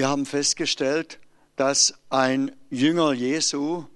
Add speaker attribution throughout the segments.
Speaker 1: Wir haben festgestellt, dass ein Jünger Jesu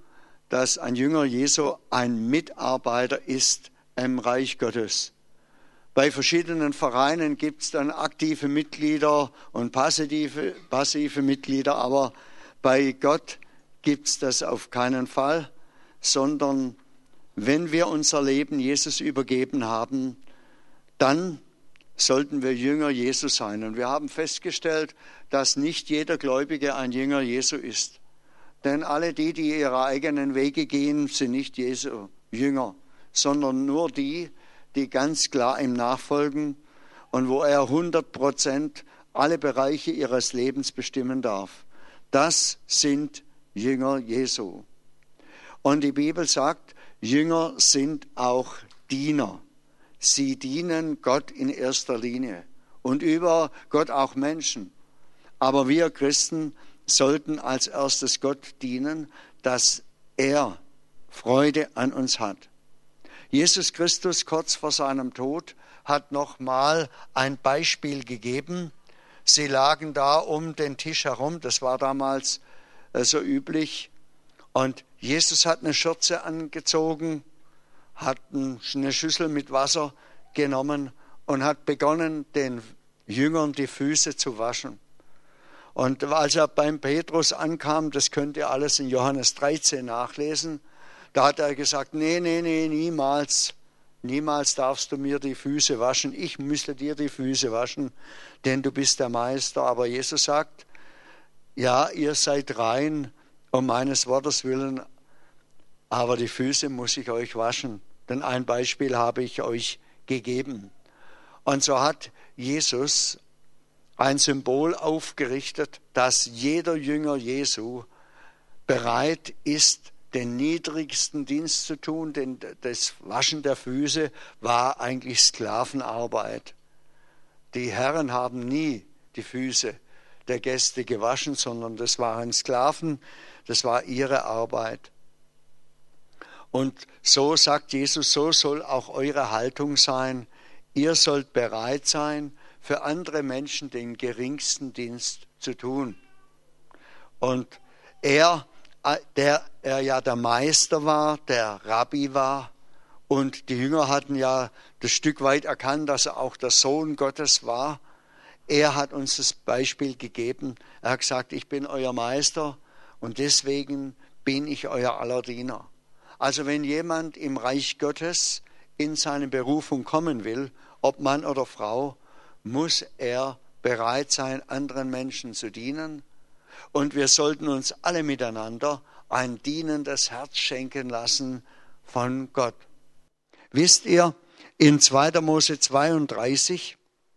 Speaker 1: ein Mitarbeiter ist im Reich Gottes. Bei verschiedenen Vereinen gibt es dann aktive Mitglieder und passive Mitglieder, aber bei Gott gibt es das auf keinen Fall, sondern wenn wir unser Leben Jesus übergeben haben, dann sollten wir Jünger Jesu sein. Und wir haben festgestellt, dass nicht jeder Gläubige ein Jünger Jesu ist. Denn alle die ihre eigenen Wege gehen, sind nicht Jesu Jünger, sondern nur die ganz klar ihm nachfolgen und wo er 100% alle Bereiche ihres Lebens bestimmen darf. Das sind Jünger Jesu. Und die Bibel sagt, Jünger sind auch Diener. Sie dienen Gott in erster Linie und über Gott auch Menschen. Aber wir Christen sollten als erstes Gott dienen, dass er Freude an uns hat. Jesus Christus kurz vor seinem Tod hat nochmal ein Beispiel gegeben. Sie lagen da um den Tisch herum, das war damals so üblich. Und Jesus hat eine Schürze angezogen, hat eine Schüssel mit Wasser genommen und hat begonnen, den Jüngern die Füße zu waschen. Und als er beim Petrus ankam, das könnt ihr alles in Johannes 13 nachlesen, da hat er gesagt, nee, niemals darfst du mir die Füße waschen, ich müsste dir die Füße waschen, denn du bist der Meister. Aber Jesus sagt, ja, ihr seid rein um meines Wortes willen, aber die Füße muss ich euch waschen, denn ein Beispiel habe ich euch gegeben. Und so hat Jesus ein Symbol aufgerichtet, dass jeder Jünger Jesu bereit ist, den niedrigsten Dienst zu tun, denn das Waschen der Füße war eigentlich Sklavenarbeit. Die Herren haben nie die Füße der Gäste gewaschen, sondern das waren Sklaven, das war ihre Arbeit. Und so sagt Jesus, so soll auch eure Haltung sein. Ihr sollt bereit sein, für andere Menschen den geringsten Dienst zu tun. Und er ja der Meister war, der Rabbi war, und die Jünger hatten ja das Stück weit erkannt, dass er auch der Sohn Gottes war. Er hat uns das Beispiel gegeben. Er hat gesagt, ich bin euer Meister und deswegen bin ich euer aller Diener. Also wenn jemand im Reich Gottes in seine Berufung kommen will, ob Mann oder Frau, muss er bereit sein, anderen Menschen zu dienen. Und wir sollten uns alle miteinander ein dienendes Herz schenken lassen von Gott. Wisst ihr, in 2. Mose 32,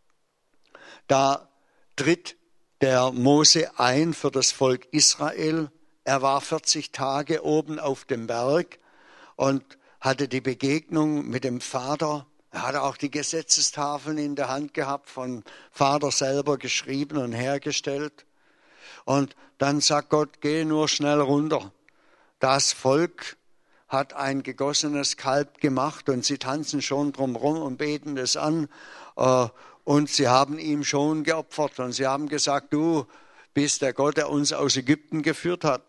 Speaker 1: da tritt der Mose ein für das Volk Israel. Er war 40 Tage oben auf dem Berg und hatte die Begegnung mit dem Vater. Er hatte auch die Gesetzestafeln in der Hand gehabt, von Vater selber geschrieben und hergestellt. Und dann sagt Gott, geh nur schnell runter. Das Volk hat ein gegossenes Kalb gemacht und sie tanzen schon drumherum und beten es an. Und sie haben ihm schon geopfert und sie haben gesagt, du bist der Gott, der uns aus Ägypten geführt hat.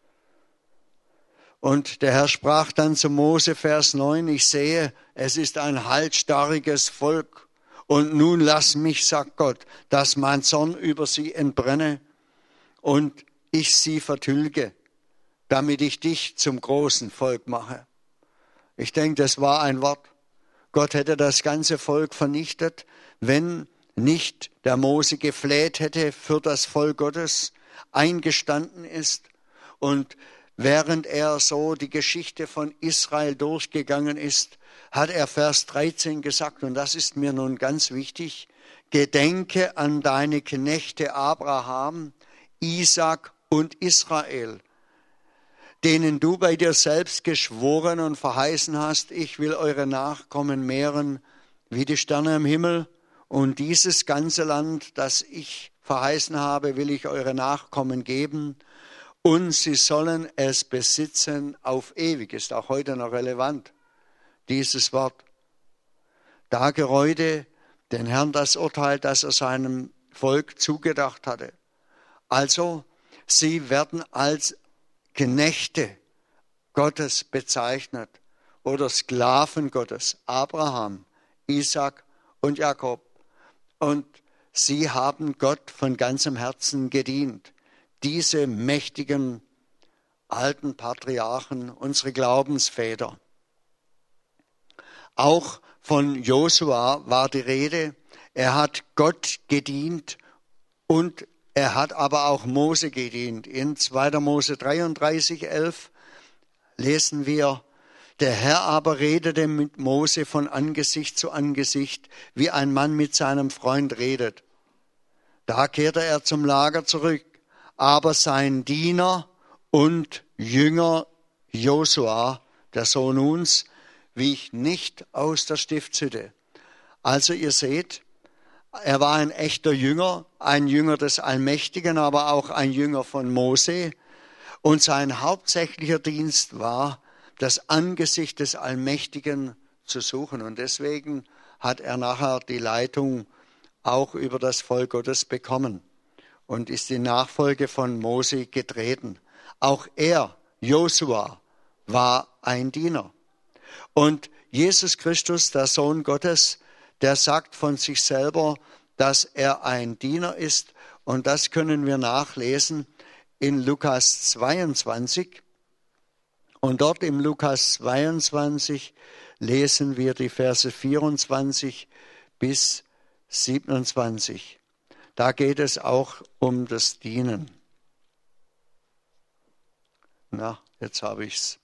Speaker 1: Und der Herr sprach dann zu Mose, Vers 9, ich sehe, es ist ein halsstarriges Volk. Und nun lass mich, sagt Gott, dass mein Zorn über sie entbrenne und ich sie vertilge, damit ich dich zum großen Volk mache. Ich denke, das war ein Wort. Gott hätte das ganze Volk vernichtet, wenn nicht der Mose gefleht hätte für das Volk Gottes, eingestanden ist. Und während er so die Geschichte von Israel durchgegangen ist, hat er Vers 13 gesagt, und das ist mir nun ganz wichtig, gedenke an deine Knechte Abraham, Isaak und Israel, denen du bei dir selbst geschworen und verheißen hast, ich will eure Nachkommen mehren wie die Sterne im Himmel, und dieses ganze Land, das ich verheißen habe, will ich eure Nachkommen geben, und sie sollen es besitzen auf ewig. Ist auch heute noch relevant, dieses Wort. Da gereute den Herrn das Urteil, das er seinem Volk zugedacht hatte. Also sie werden als Knechte Gottes bezeichnet oder Sklaven Gottes, Abraham, Isaac und Jakob. Und sie haben Gott von ganzem Herzen gedient. Diese mächtigen alten Patriarchen, unsere Glaubensväter. Auch von Josua war die Rede. Er hat Gott gedient und er hat aber auch Mose gedient. In 2. Mose 33,11 lesen wir: Der Herr aber redete mit Mose von Angesicht zu Angesicht, wie ein Mann mit seinem Freund redet. Da kehrte er zum Lager zurück, aber sein Diener und Jünger Josua, der Sohn Nuns, wich nicht aus der Stiftshütte. Also ihr seht, er war ein echter Jünger, ein Jünger des Allmächtigen, aber auch ein Jünger von Mose. Und sein hauptsächlicher Dienst war, das Angesicht des Allmächtigen zu suchen. Und deswegen hat er nachher die Leitung auch über das Volk Gottes bekommen und ist in Nachfolge von Mose getreten. Auch er, Josua, war ein Diener. Und Jesus Christus, der Sohn Gottes, der sagt von sich selber, dass er ein Diener ist. Und das können wir nachlesen in Lukas 22. Und dort im Lukas 22 lesen wir die Verse 24 bis 27. Da geht es auch um das Dienen. Na, jetzt habe ich's.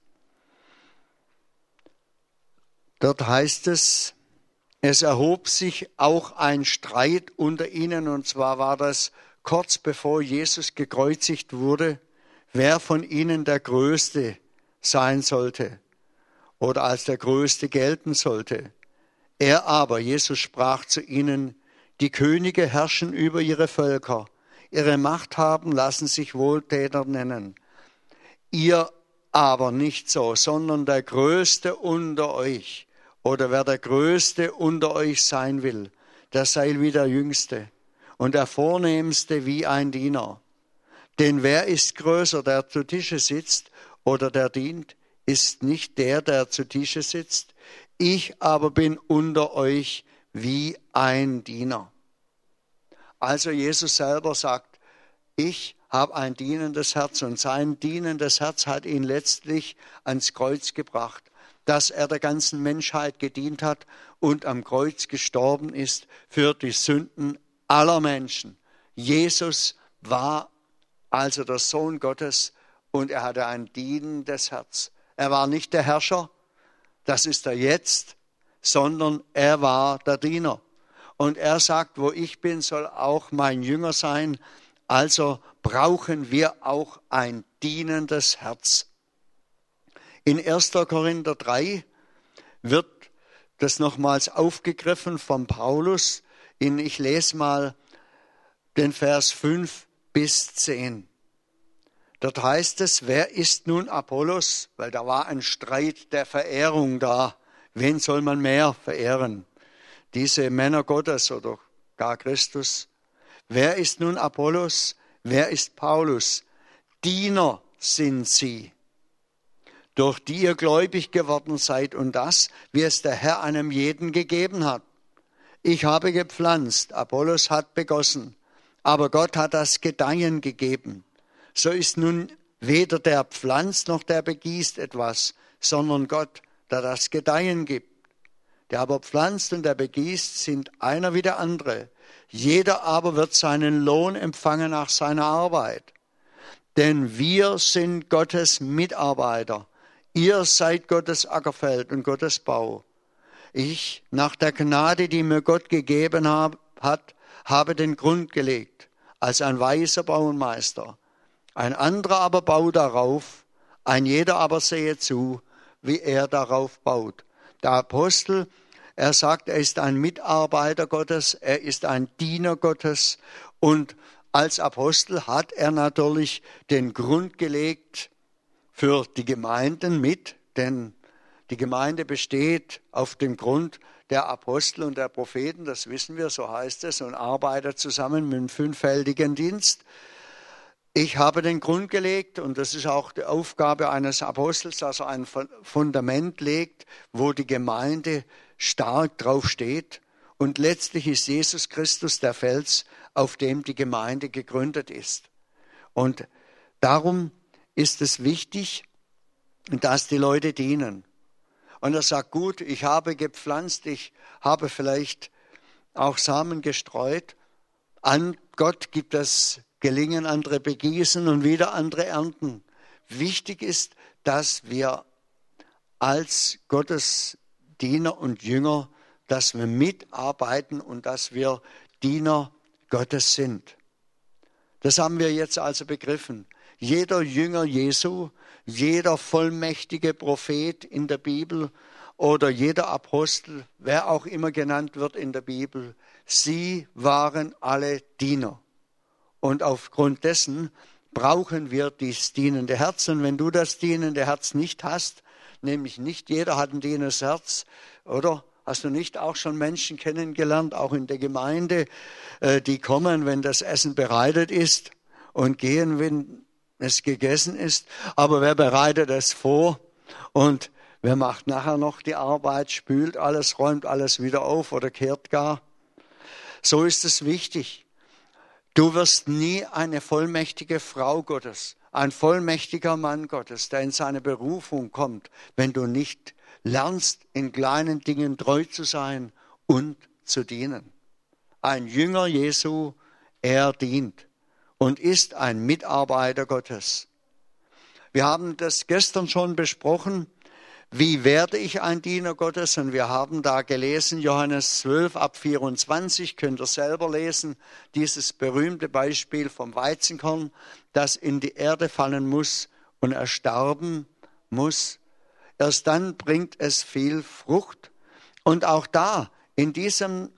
Speaker 1: Dort heißt es: Es erhob sich auch ein Streit unter ihnen, und zwar war das kurz bevor Jesus gekreuzigt wurde, wer von ihnen der Größte sein sollte oder als der Größte gelten sollte. Er aber, Jesus, sprach zu ihnen: Die Könige herrschen über ihre Völker, ihre Machthaben lassen sich Wohltäter nennen. Ihr aber nicht so, sondern der Größte unter euch, oder wer der Größte unter euch sein will, der sei wie der Jüngste und der Vornehmste wie ein Diener. Denn wer ist größer, der zu Tische sitzt oder der dient? Ist nicht der zu Tische sitzt? Ich aber bin unter euch wie ein Diener. Also Jesus selber sagt, ich habe ein dienendes Herz, und sein dienendes Herz hat ihn letztlich ans Kreuz gebracht, dass er der ganzen Menschheit gedient hat und am Kreuz gestorben ist für die Sünden aller Menschen. Jesus war also der Sohn Gottes und er hatte ein dienendes Herz. Er war nicht der Herrscher, das ist er jetzt, sondern er war der Diener. Und er sagt, wo ich bin, soll auch mein Jünger sein. Also brauchen wir auch ein dienendes Herz. In 1. Korinther 3 wird das nochmals aufgegriffen von Paulus. Ich lese mal den Vers 5 bis 10. Dort heißt es: Wer ist nun Apollos? Weil da war ein Streit der Verehrung da. Wen soll man mehr verehren? Diese Männer Gottes oder gar Christus? Wer ist nun Apollos? Wer ist Paulus? Diener sind sie, durch die ihr gläubig geworden seid, und das, wie es der Herr einem jeden gegeben hat. Ich habe gepflanzt, Apollos hat begossen, aber Gott hat das Gedeihen gegeben. So ist nun weder der pflanzt noch der begießt etwas, sondern Gott, der das Gedeihen gibt. Der aber pflanzt und der begießt, sind einer wie der andere. Jeder aber wird seinen Lohn empfangen nach seiner Arbeit. Denn wir sind Gottes Mitarbeiter. Ihr seid Gottes Ackerfeld und Gottes Bau. Ich, nach der Gnade, die mir Gott gegeben hat, habe den Grund gelegt, als ein weiser Bauernmeister. Ein anderer aber baut darauf, ein jeder aber sehe zu, wie er darauf baut. Der Apostel, er sagt, er ist ein Mitarbeiter Gottes, er ist ein Diener Gottes, und als Apostel hat er natürlich den Grund gelegt für die Gemeinden mit, denn die Gemeinde besteht auf dem Grund der Apostel und der Propheten, das wissen wir, so heißt es, und arbeitet zusammen mit dem fünffältigen Dienst. Ich habe den Grund gelegt und das ist auch die Aufgabe eines Apostels, dass er ein Fundament legt, wo die Gemeinde stark drauf steht. Und letztlich ist Jesus Christus der Fels, auf dem die Gemeinde gegründet ist. Und darum ist es wichtig, dass die Leute dienen. Und er sagt, gut, ich habe gepflanzt, ich habe vielleicht auch Samen gestreut. An Gott gibt es Gelingen, andere begießen und wieder andere ernten. Wichtig ist, dass wir als Gottes Diener und Jünger, dass wir mitarbeiten und dass wir Diener Gottes sind. Das haben wir jetzt also begriffen. Jeder Jünger Jesu, jeder vollmächtige Prophet in der Bibel oder jeder Apostel, wer auch immer genannt wird in der Bibel, sie waren alle Diener. Und aufgrund dessen brauchen wir dieses dienende Herz. Und wenn du das dienende Herz nicht hast, nämlich nicht jeder hat ein dienendes Herz, oder? Hast du nicht auch schon Menschen kennengelernt, auch in der Gemeinde, die kommen, wenn das Essen bereitet ist und gehen, wenn es gegessen ist. Aber wer bereitet es vor und wer macht nachher noch die Arbeit, spült alles, räumt alles wieder auf oder kehrt gar? So ist es wichtig. Du wirst nie eine vollmächtige Frau Gottes, ein vollmächtiger Mann Gottes, der in seine Berufung kommt, wenn du nicht lernst, in kleinen Dingen treu zu sein und zu dienen. Ein Jünger Jesu, er dient und ist ein Mitarbeiter Gottes. Wir haben das gestern schon besprochen. Wie werde ich ein Diener Gottes? Und wir haben da gelesen, Johannes 12 ab 24, könnt ihr selber lesen, dieses berühmte Beispiel vom Weizenkorn, das in die Erde fallen muss und erstarben muss. Erst dann bringt es viel Frucht. Und auch da, in diesem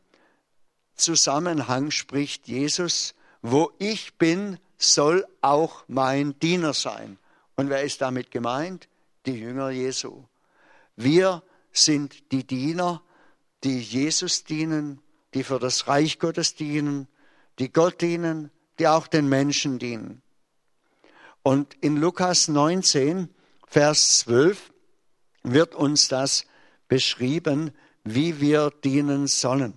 Speaker 1: Zusammenhang spricht Jesus, wo ich bin, soll auch mein Diener sein. Und wer ist damit gemeint? Die Jünger Jesu. Wir sind die Diener, die Jesus dienen, die für das Reich Gottes dienen, die Gott dienen, die auch den Menschen dienen. Und in Lukas 19, Vers 12 wird uns das beschrieben, wie wir dienen sollen.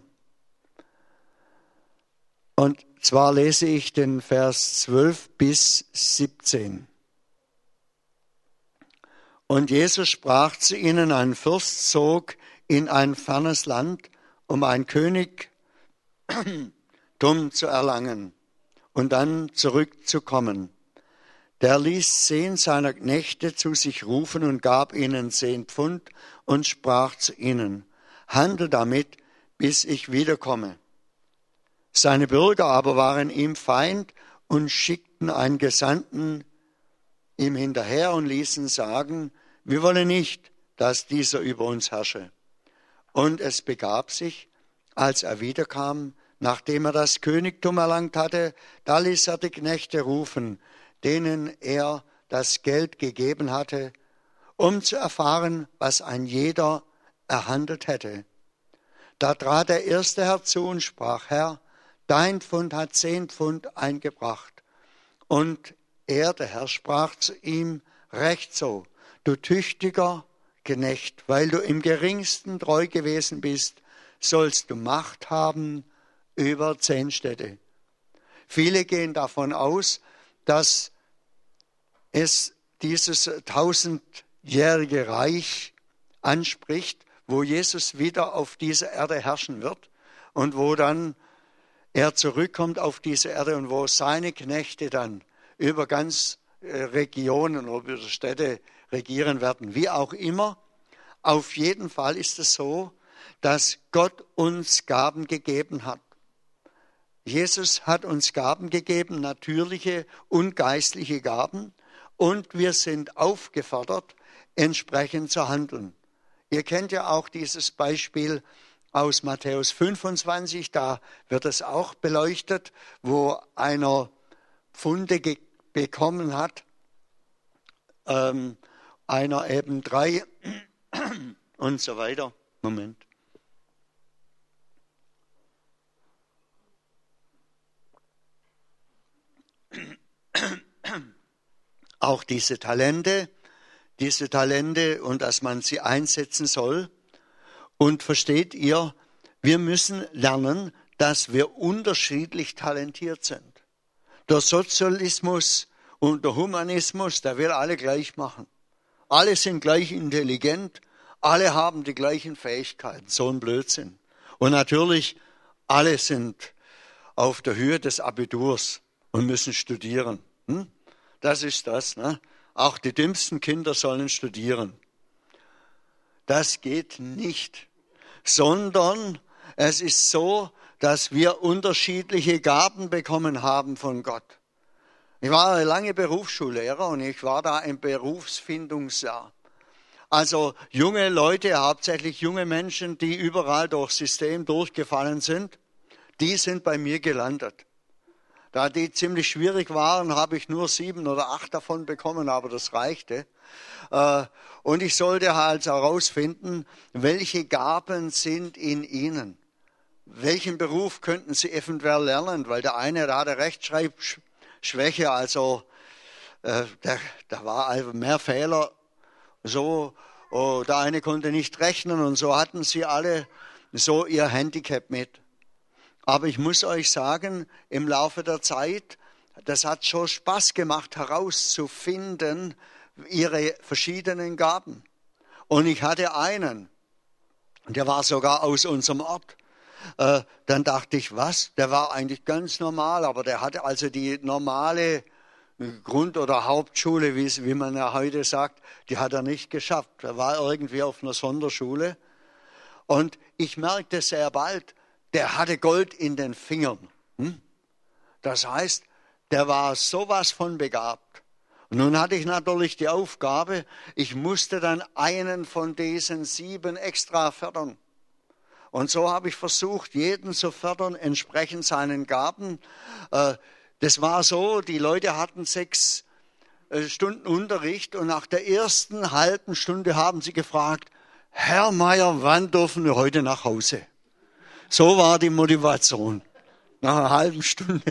Speaker 1: Und zwar lese ich den Vers 12 bis 17. Und Jesus sprach zu ihnen, ein Fürst zog in ein fernes Land, um ein Königtum zu erlangen und dann zurückzukommen. Der ließ 10 seiner Knechte zu sich rufen und gab ihnen 10 Pfund und sprach zu ihnen, handelt damit, bis ich wiederkomme. Seine Bürger aber waren ihm Feind und schickten einen Gesandten ihm hinterher und ließen sagen, wir wollen nicht, dass dieser über uns herrsche. Und es begab sich, als er wiederkam, nachdem er das Königtum erlangt hatte, da ließ er die Knechte rufen, denen er das Geld gegeben hatte, um zu erfahren, was ein jeder erhandelt hätte. Da trat der erste herzu und sprach, Herr, dein Pfund hat 10 Pfund eingebracht. Und er, der Herr, sprach zu ihm, recht so, du tüchtiger Knecht, weil du im geringsten treu gewesen bist, sollst du Macht haben über 10 Städte. Viele gehen davon aus, dass es dieses 1000-jährige Reich anspricht, wo Jesus wieder auf dieser Erde herrschen wird und wo dann er zurückkommt auf diese Erde und wo seine Knechte dann über ganz Regionen oder über Städte regieren werden. Wie auch immer, auf jeden Fall ist es so, dass Gott uns Gaben gegeben hat. Jesus hat uns Gaben gegeben, natürliche und geistliche Gaben, und wir sind aufgefordert, entsprechend zu handeln. Ihr kennt ja auch dieses Beispiel aus Matthäus 25, da wird es auch beleuchtet, wo einer Pfunde bekommen hat, einer eben 3 und so weiter. Moment. auch diese Talente und dass man sie einsetzen soll. Und versteht ihr, wir müssen lernen, dass wir unterschiedlich talentiert sind. Der Sozialismus und der Humanismus, der will alle gleich machen. Alle sind gleich intelligent, alle haben die gleichen Fähigkeiten. So ein Blödsinn. Und natürlich, alle sind auf der Höhe des Abiturs und müssen studieren. Das ist das. Ne? Auch die dümmsten Kinder sollen studieren. Das geht nicht. Sondern es ist so, dass wir unterschiedliche Gaben bekommen haben von Gott. Ich war lange Berufsschullehrer und ich war da im Berufsfindungsjahr. Also junge Leute, hauptsächlich junge Menschen, die überall durchs System durchgefallen sind, die sind bei mir gelandet. Da die ziemlich schwierig waren, habe ich nur 7 oder 8 davon bekommen, aber das reichte. Und ich sollte halt herausfinden, welche Gaben sind in ihnen. Welchen Beruf könnten sie eventuell lernen? Weil der eine, der hatte Rechtschreibschwäche, also da war also mehr Fehler. So, der eine konnte nicht rechnen und so hatten sie alle so ihr Handicap mit. Aber ich muss euch sagen, im Laufe der Zeit, das hat schon Spaß gemacht, herauszufinden, ihre verschiedenen Gaben. Und ich hatte einen, der war sogar aus unserem Ort. Dann dachte ich, was? Der war eigentlich ganz normal, aber der hatte also die normale Grund- oder Hauptschule, wie man ja heute sagt, die hat er nicht geschafft. Er war irgendwie auf einer Sonderschule. Und ich merkte sehr bald, der hatte Gold in den Fingern. Das heißt, der war sowas von begabt. Und nun hatte ich natürlich die Aufgabe, ich musste dann einen von diesen 7 extra fördern. Und so habe ich versucht, jeden zu fördern, entsprechend seinen Gaben. Das war so, die Leute hatten 6 Stunden Unterricht und nach der ersten halben Stunde haben sie gefragt, Herr Meier, wann dürfen wir heute nach Hause? So war die Motivation, nach einer halben Stunde.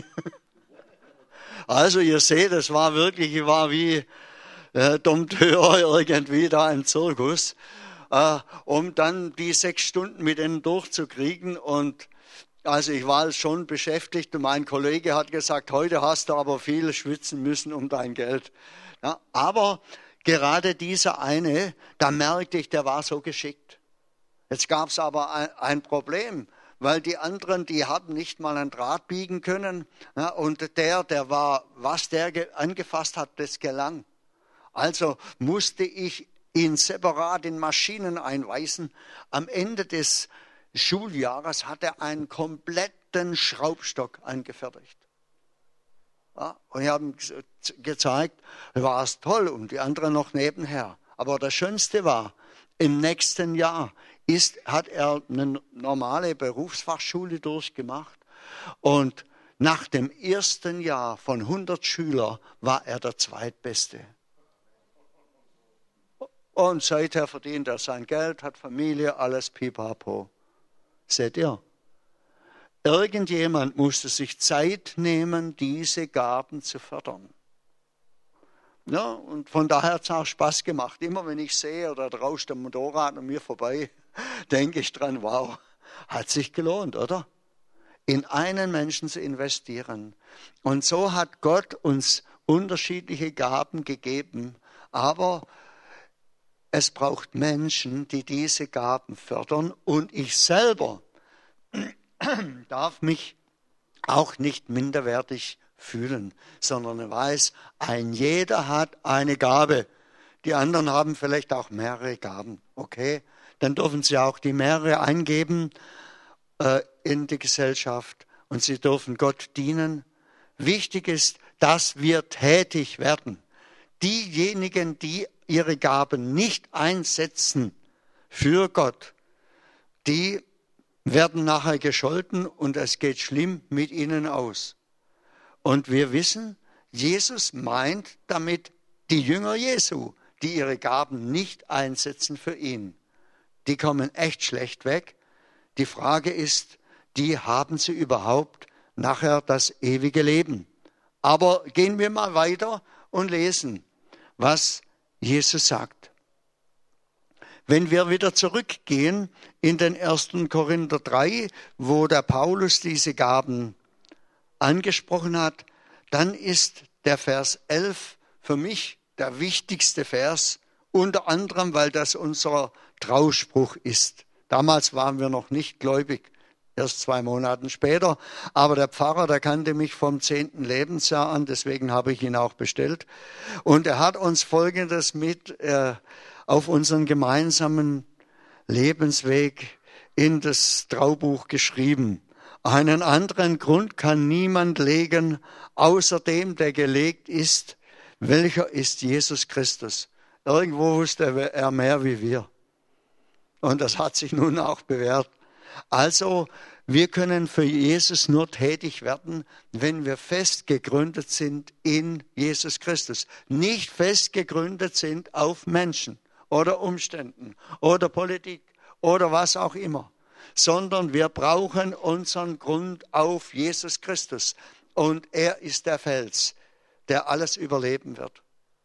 Speaker 1: Also ihr seht, ich war wie Dompteur irgendwie da im Zirkus, um dann die 6 Stunden mit denen durchzukriegen. Und also ich war schon beschäftigt und mein Kollege hat gesagt, heute hast du aber viel schwitzen müssen um dein Geld. Ja, aber gerade dieser eine, da merkte ich, der war so geschickt. Jetzt gab es aber ein Problem, weil die anderen, die haben nicht mal einen Draht biegen können. Ja, und der war, was der angefasst hat, das gelang. Also musste ich ihn separat in Maschinen einweisen. Am Ende des Schuljahres hat er einen kompletten Schraubstock angefertigt. Ja, und ich habe ihm gezeigt, war es toll und die anderen noch nebenher. Aber das Schönste war, im nächsten Jahr hat er eine normale Berufsfachschule durchgemacht und nach dem ersten Jahr von 100 Schülern war er der Zweitbeste. Und seither verdient er sein Geld, hat Familie, alles pipapo. Seht ihr? Irgendjemand musste sich Zeit nehmen, diese Gaben zu fördern. Ja, und von daher hat es auch Spaß gemacht. Immer wenn ich sehe, oder da rauscht der Motorrad an mir vorbei, denke ich dran, wow, hat sich gelohnt, oder? In einen Menschen zu investieren. Und so hat Gott uns unterschiedliche Gaben gegeben, aber es braucht Menschen, die diese Gaben fördern und ich selber darf mich auch nicht minderwertig fühlen, sondern weiß, ein jeder hat eine Gabe. Die anderen haben vielleicht auch mehrere Gaben. Okay, dann dürfen sie auch die mehrere eingeben in die Gesellschaft und sie dürfen Gott dienen. Wichtig ist, dass wir tätig werden. Diejenigen, die ihre Gaben nicht einsetzen für Gott, die werden nachher gescholten und es geht schlimm mit ihnen aus. Und wir wissen, Jesus meint damit die Jünger Jesu, die ihre Gaben nicht einsetzen für ihn. Die kommen echt schlecht weg. Die Frage ist, haben sie überhaupt nachher das ewige Leben? Aber gehen wir mal weiter und lesen. was Jesus sagt. Wenn wir wieder zurückgehen in den 1. Korinther 3, wo der Paulus diese Gaben angesprochen hat, dann ist der Vers 11 für mich der wichtigste Vers, unter anderem, weil das unser Trauspruch ist. Damals waren wir noch nicht gläubig, erst 2 Monate später, aber der Pfarrer, der kannte mich vom 10. Lebensjahr an, deswegen habe ich ihn auch bestellt. Und er hat uns Folgendes mit auf unseren gemeinsamen Lebensweg in das Traubuch geschrieben. Einen anderen Grund kann niemand legen, außer dem, der gelegt ist. Welcher ist Jesus Christus? Irgendwo wusste er mehr wie wir. Und das hat sich nun auch bewährt. Also, wir können für Jesus nur tätig werden, wenn wir fest gegründet sind in Jesus Christus. Nicht fest gegründet sind auf Menschen oder Umständen oder Politik oder was auch immer, sondern wir brauchen unseren Grund auf Jesus Christus. Und er ist der Fels, der alles überleben wird.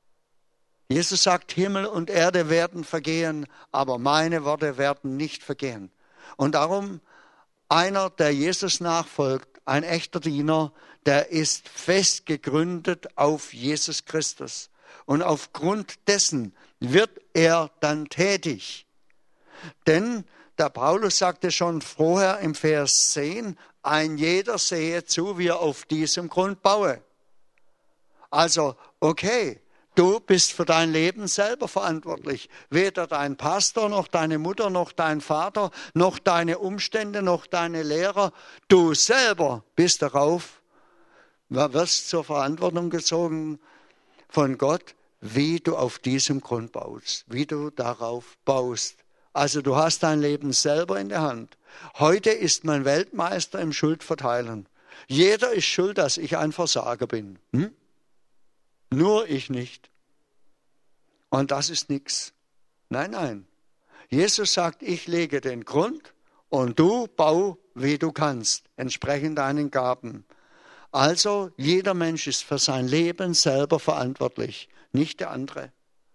Speaker 1: Jesus sagt, Himmel und Erde werden vergehen, aber meine Worte werden nicht vergehen. Und darum, einer, der Jesus nachfolgt, ein echter Diener, der ist fest gegründet auf Jesus Christus. Und aufgrund dessen wird er dann tätig. Denn der Paulus sagte schon vorher im Vers 10, ein jeder sehe zu, wie er auf diesem Grund baue. Also, okay, du bist für dein Leben selber verantwortlich. Weder dein Pastor, noch deine Mutter, noch dein Vater, noch deine Umstände, noch deine Lehrer. Du selber bist darauf, wirst zur Verantwortung gezogen von Gott, wie du auf diesem Grund baust, wie du darauf baust. Also du hast dein Leben selber in der Hand. Heute ist man Weltmeister im Schuldverteilen. Jeder ist schuld, dass ich ein Versager bin. Nur ich nicht. Und das ist nichts. Nein, nein. Jesus sagt, ich lege den Grund und du bau, wie du kannst, entsprechend deinen Gaben. Also jeder Mensch ist für sein Leben selber verantwortlich, nicht der andere.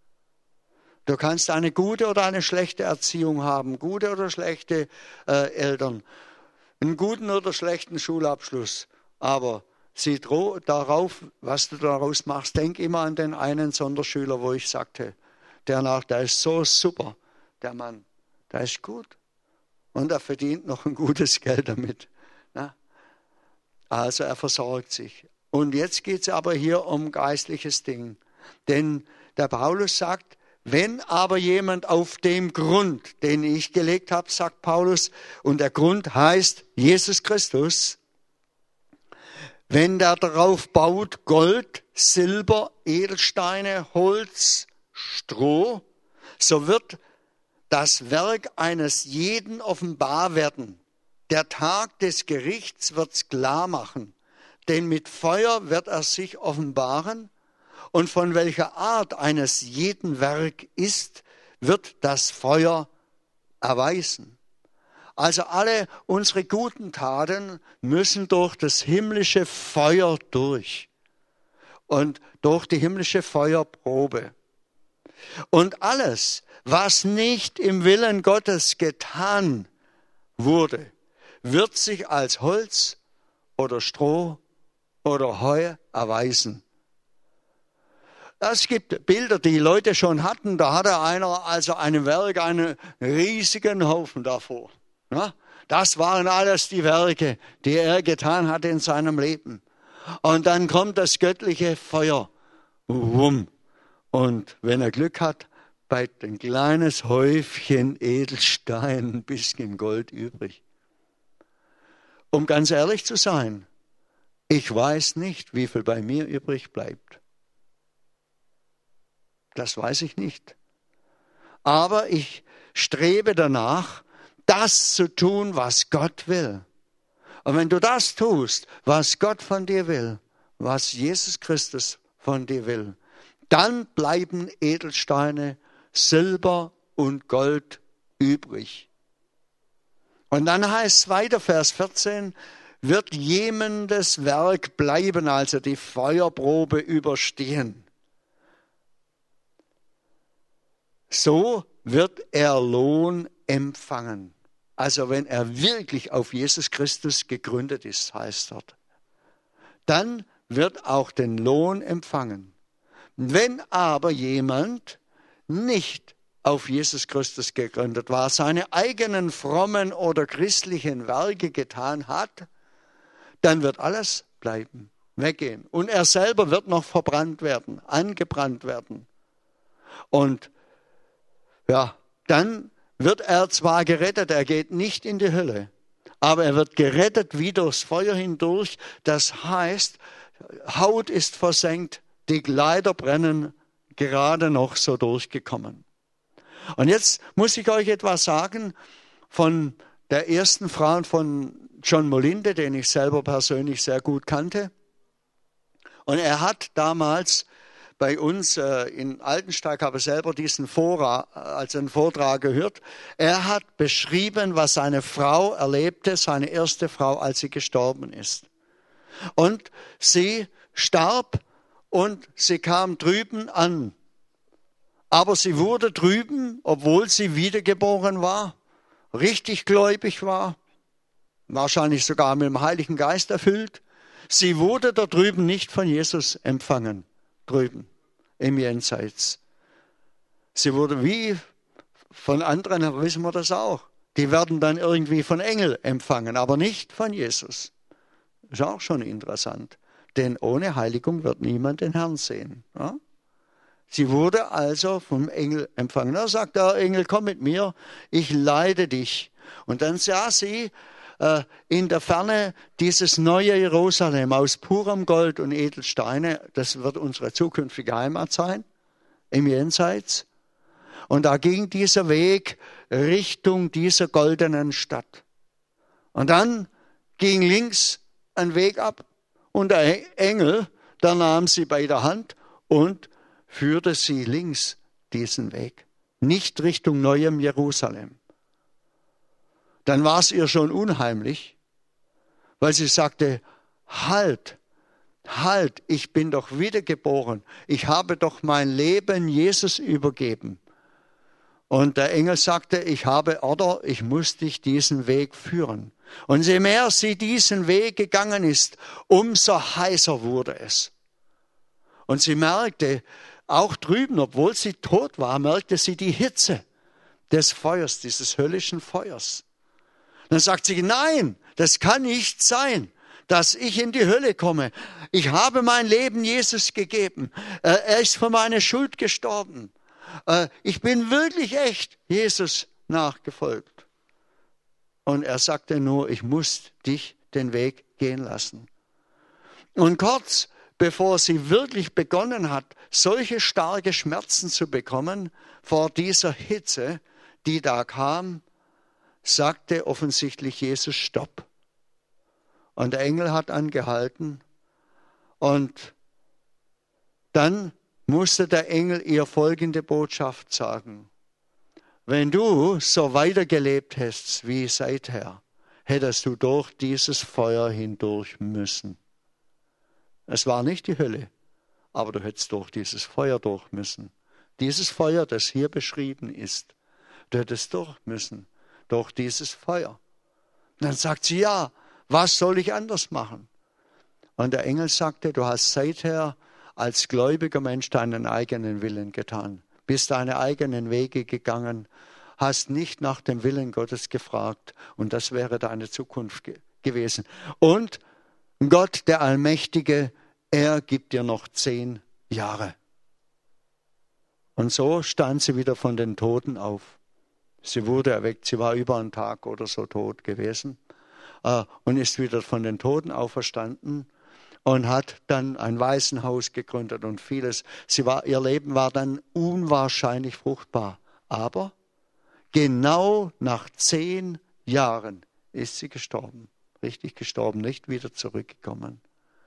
Speaker 1: Du kannst eine gute oder eine schlechte Erziehung haben, gute oder schlechte Eltern, einen guten oder schlechten Schulabschluss, aber sieh darauf, was du daraus machst. Denk immer an den einen Sonderschüler, wo ich sagte, der ist so super, der Mann, der ist gut und er verdient noch ein gutes Geld damit. Na? Also er versorgt sich. Und jetzt geht es aber hier um geistliches Ding. Denn der Paulus sagt, wenn aber jemand auf dem Grund, den ich gelegt habe, sagt Paulus, und der Grund heißt Jesus Christus, wenn der darauf baut Gold, Silber, Edelsteine, Holz, Stroh, so wird das Werk eines jeden offenbar werden. Der Tag des Gerichts wird's klar machen, denn mit Feuer wird er sich offenbaren. Und von welcher Art eines jeden Werk ist, wird das Feuer erweisen. Also alle unsere guten Taten müssen durch das himmlische Feuer durch und durch die himmlische Feuerprobe. Und alles, was nicht im Willen Gottes getan wurde, wird sich als Holz oder Stroh oder Heu erweisen. Es gibt Bilder, die Leute schon hatten, da hatte einer also einem Werk einen riesigen Haufen davor. Ja, das waren alles die Werke, die er getan hatte in seinem Leben. Und dann kommt das göttliche Feuer. Und wenn er Glück hat, bleibt ein kleines Häufchen Edelstein, ein bisschen Gold übrig. Um ganz ehrlich zu sein, ich weiß nicht, wie viel bei mir übrig bleibt. Das weiß ich nicht. Aber ich strebe danach, das zu tun, was Gott will. Und wenn du das tust, was Gott von dir will, was Jesus Christus von dir will, dann bleiben Edelsteine, Silber und Gold übrig. Und dann heißt es weiter, Vers 14, wird jemandes Werk bleiben, also die Feuerprobe überstehen. so wird er Lohn empfangen. Also wenn er wirklich auf Jesus Christus gegründet ist, heißt dort, dann wird auch den Lohn empfangen. Wenn aber jemand nicht auf Jesus Christus gegründet war, seine eigenen frommen oder christlichen Werke getan hat, dann wird alles bleiben, weggehen. Und er selber wird noch verbrannt werden, angebrannt werden. Und ja, dann wird er zwar gerettet, er geht nicht in die Hölle, aber er wird gerettet wie durchs Feuer hindurch. Das heißt, Haut ist versenkt, die Kleider brennen, gerade noch so durchgekommen. Und jetzt muss ich euch etwas sagen von der ersten Frau von John Molinde, den ich selber persönlich sehr gut kannte. Und er hat damals bei uns in Altensteig, habe selber diesen Vortrag gehört. Er hat beschrieben, was seine Frau erlebte, seine erste Frau, als sie gestorben ist. Und sie starb und sie kam drüben an. Aber sie wurde drüben, obwohl sie wiedergeboren war, richtig gläubig war, wahrscheinlich sogar mit dem Heiligen Geist erfüllt. Sie wurde da drüben nicht von Jesus empfangen, drüben im Jenseits. Sie wurde wie von anderen, wissen wir das auch. Die werden dann irgendwie von Engeln empfangen, aber nicht von Jesus. Ist auch schon interessant, denn ohne Heiligung wird niemand den Herrn sehen. Ja? Sie wurde also vom Engel empfangen. Da sagt der Engel, komm mit mir, ich leite dich. Und dann sah sie in der Ferne dieses neue Jerusalem aus purem Gold und Edelsteine. Das wird unsere zukünftige Heimat sein, im Jenseits. Und da ging dieser Weg Richtung dieser goldenen Stadt. Und dann ging links ein Weg ab und der Engel, der nahm sie bei der Hand und führte sie links diesen Weg, nicht Richtung neuem Jerusalem. Dann war es ihr schon unheimlich, weil sie sagte, halt, ich bin doch wiedergeboren, ich habe doch mein Leben Jesus übergeben. Und der Engel sagte, ich muss dich diesen Weg führen. Und je mehr sie diesen Weg gegangen ist, umso heißer wurde es. Und sie merkte, auch drüben, obwohl sie tot war, merkte sie die Hitze des Feuers, dieses höllischen Feuers. Dann sagt sie, nein, das kann nicht sein, dass ich in die Hölle komme. Ich habe mein Leben Jesus gegeben. Er ist für meine Schuld gestorben. Ich bin wirklich echt Jesus nachgefolgt. Und er sagte nur, ich muss dich den Weg gehen lassen. Und kurz bevor sie wirklich begonnen hat, solche starke Schmerzen zu bekommen vor dieser Hitze, die da kam, sagte offensichtlich Jesus Stopp. Und der Engel hat angehalten und dann musste der Engel ihr folgende Botschaft sagen. Wenn du so weitergelebt hättest wie seither, hättest du durch dieses Feuer hindurch müssen. Es war nicht die Hölle, aber du hättest durch dieses Feuer durch müssen. Dieses Feuer, das hier beschrieben ist, du hättest durch müssen, durch dieses Feuer. Und dann sagt sie, ja, was soll ich anders machen? Und der Engel sagte, du hast seither als gläubiger Mensch deinen eigenen Willen getan, bist deine eigenen Wege gegangen, hast nicht nach dem Willen Gottes gefragt und das wäre deine Zukunft gewesen. Und Gott, der Allmächtige, er gibt dir noch 10 Jahre. Und so stand sie wieder von den Toten auf. Sie wurde erweckt, sie war über einen Tag oder so tot gewesen und ist wieder von den Toten auferstanden und hat dann ein Waisenhaus gegründet und vieles. Ihr Leben war dann unwahrscheinlich fruchtbar. Aber genau nach 10 Jahren ist sie gestorben. Richtig gestorben, nicht wieder zurückgekommen.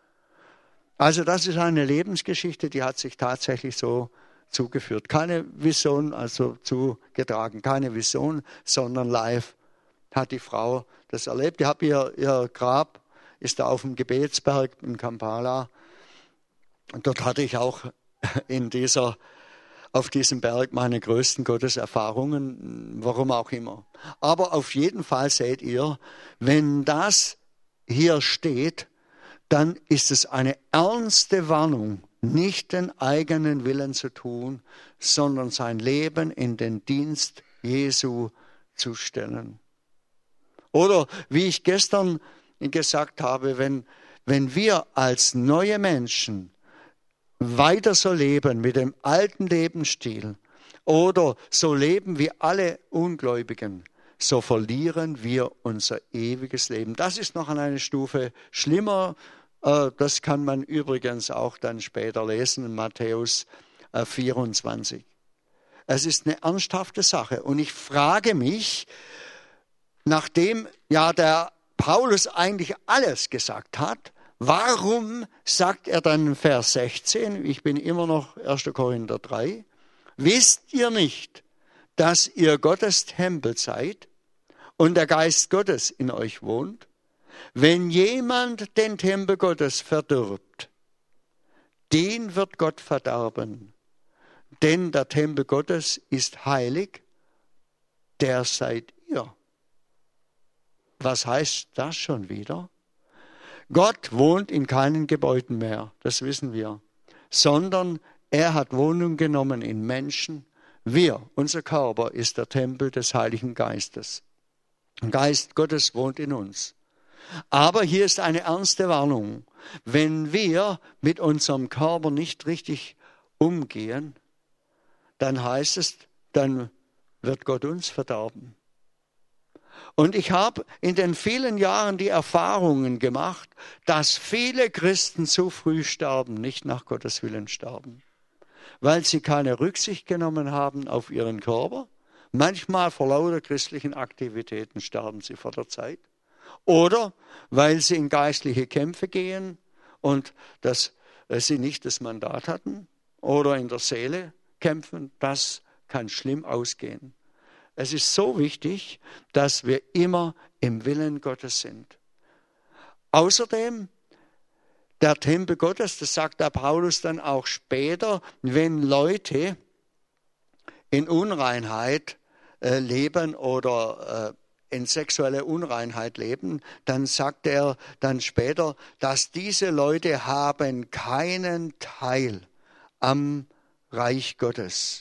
Speaker 1: Also das ist eine Lebensgeschichte, die hat sich tatsächlich so zugeführt. Keine Vision, also zugetragen, keine Vision, sondern live hat die Frau das erlebt. Ich habe ihr Grab, ist da auf dem Gebetsberg in Kampala. Und dort hatte ich auch in dieser auf diesem Berg meine größten Gotteserfahrungen, warum auch immer. Aber auf jeden Fall seht ihr, wenn das hier steht, dann ist es eine ernste Warnung, nicht den eigenen Willen zu tun, sondern sein Leben in den Dienst Jesu zu stellen. Oder wie ich gestern gesagt habe, wenn wir als neue Menschen weiter so leben mit dem alten Lebensstil oder so leben wie alle Ungläubigen, so verlieren wir unser ewiges Leben. Das ist noch an einer Stufe schlimmer. Das kann man übrigens auch dann später lesen in Matthäus 24. Es ist eine ernsthafte Sache. Und ich frage mich, nachdem ja der Paulus eigentlich alles gesagt hat, warum sagt er dann in Vers 16, ich bin immer noch 1. Korinther 3, wisst ihr nicht, dass ihr Gottes Tempel seid und der Geist Gottes in euch wohnt? Wenn jemand den Tempel Gottes verdirbt, den wird Gott verderben. Denn der Tempel Gottes ist heilig, der seid ihr. Was heißt das schon wieder? Gott wohnt in keinen Gebäuden mehr, das wissen wir, sondern er hat Wohnung genommen in Menschen. Wir, unser Körper, ist der Tempel des Heiligen Geistes. Der Geist Gottes wohnt in uns. Aber hier ist eine ernste Warnung. Wenn wir mit unserem Körper nicht richtig umgehen, dann heißt es, dann wird Gott uns verderben. Und ich habe in den vielen Jahren die Erfahrungen gemacht, dass viele Christen zu früh sterben, nicht nach Gottes Willen sterben, weil sie keine Rücksicht genommen haben auf ihren Körper. Manchmal vor lauter christlichen Aktivitäten sterben sie vor der Zeit. Oder weil sie in geistliche Kämpfe gehen und dass sie nicht das Mandat hatten. Oder in der Seele kämpfen. Das kann schlimm ausgehen. Es ist so wichtig, dass wir immer im Willen Gottes sind. Außerdem, der Tempel Gottes, das sagt der Paulus dann auch später, wenn Leute in Unreinheit leben oder in sexueller Unreinheit leben, dann sagt er dann später, dass diese Leute haben keinen Teil am Reich Gottes.